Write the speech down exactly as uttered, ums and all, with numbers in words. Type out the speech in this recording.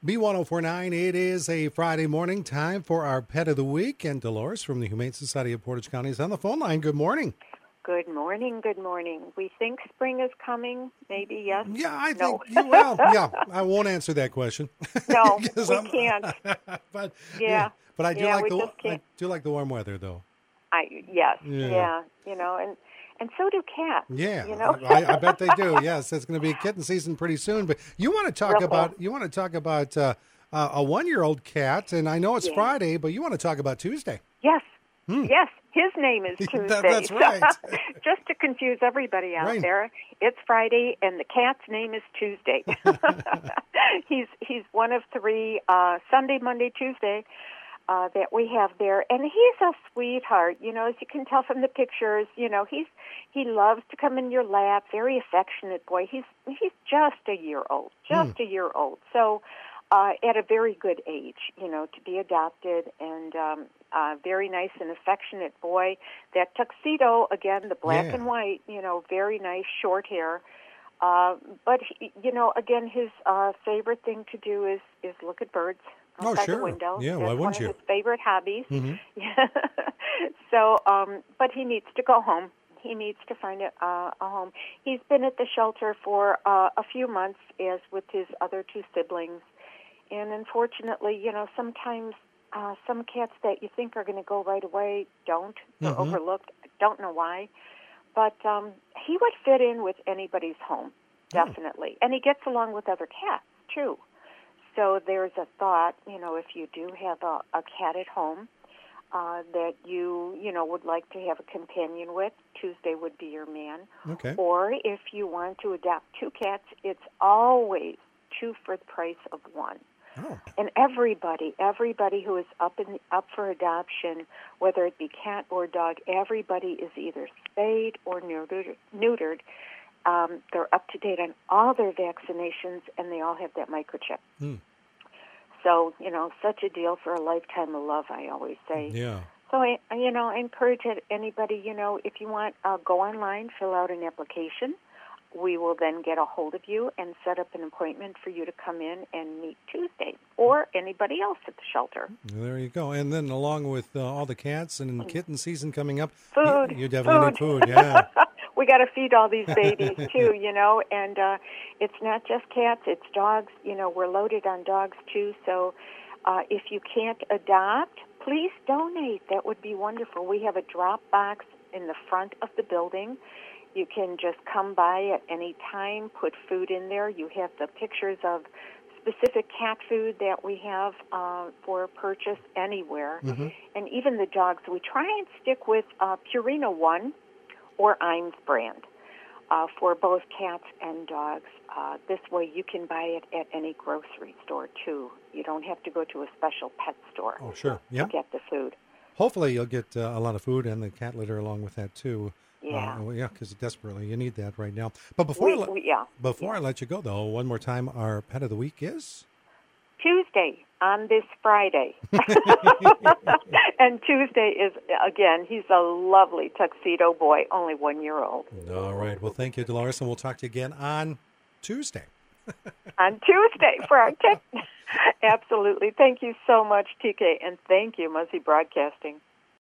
B ten forty-nine, it is a Friday morning, time for our Pet of the Week. And Dolores from the Humane Society of Portage County is on the phone line. Good morning. Good morning, good morning. We think spring is coming, maybe yes? Yeah, I no. think, you, well, yeah, I won't answer that question. No, we I'm, can't. but, Yeah. yeah, but I do yeah, like we the just I can't. do like the warm weather, though. I Yes, Yeah. yeah, you know, and, and so do cats. Yeah, you know? I, I bet they do. Yes, it's going to be kitten season pretty soon. But you want to talk Real about fast. you want to talk about uh, uh, a one-year-old cat, and I know it's Yeah. Friday, but you want to talk about Tuesday. Yes, Hmm. yes, his name is Tuesday. That- that's right. Just to confuse everybody out Right. there, it's Friday, and the cat's name is Tuesday. he's he's one of three, uh, Sunday, Monday, Tuesday, uh, that we have there. And he's a sweetheart, you know, as you can tell from the pictures. You know, he's he loves to come in your lap, very affectionate boy. He's he's just a year old, just a year old. So uh, at a very good age, you know, to be adopted, and um, uh, very nice and affectionate boy. That tuxedo, again, the black Yeah. and white, you know, very nice, short hair. Uh, but, he, you know, again, his uh, favorite thing to do is, is look at birds Oh, outside sure. the window. Yeah, That's why one wouldn't of you? his favorite hobbies. Mhm. Yeah. So, um, but he needs to go home. He needs to find a, uh, a home. He's been at the shelter for uh, a few months, as with his other two siblings. And unfortunately, you know, sometimes uh, some cats that you think are going to go right away don't. They're Mhm. overlooked. I don't know why. But um, he would fit in with anybody's home, definitely. And he gets along with other cats, too. So there's a thought, you know, if you do have a, a cat at home uh, that you, you know, would like to have a companion with, Tuesday would be your man. Okay. Or if you want to adopt two cats, it's always two for the price of one. Oh. And everybody, everybody who is up in up for adoption, whether it be cat or dog, everybody is either spayed or neutered. neutered. Um, they're up to date on all their vaccinations, and they all have that microchip. Hmm. So, you know, such a deal for a lifetime of love, I always say. Yeah. So, I, you know, I encourage it- anybody, you know, if you want, uh, go online, fill out an application. We will then get a hold of you and set up an appointment for you to come in and meet Tuesday, or anybody else at the shelter. There you go. And then along with uh, all the cats and kitten season coming up, Food. you, you definitely need food. food. Yeah. We got to feed all these babies too, you know. And uh, it's not just cats; it's dogs. You know, we're loaded on dogs too. So, uh, if you can't adopt, please donate. That would be wonderful. We have a drop box in the front of the building. You can just come by at any time, put food in there. You have the pictures of specific cat food that we have uh, for purchase anywhere. Mhm. And even the dogs, we try and stick with uh, Purina One or Iams brand uh, for both cats and dogs. Uh, this way you can buy it at any grocery store, too. You don't have to go to a special pet store Oh, sure. Yeah. to get the food. Hopefully you'll get uh, a lot of food and the cat litter along with that, too. Yeah. Uh, well, yeah, because desperately you need that right now. But before We, I let, we, yeah. before I let you go, though, one more time, our pet of the week is? Tuesday on this Friday. And Tuesday is, again, he's a lovely tuxedo boy, only one year old. All right. Well, thank you, Dolores, and we'll talk to you again on Tuesday. On Tuesday for our tech. Absolutely. Thank you so much, T K, and thank you, Muzzy Broadcasting.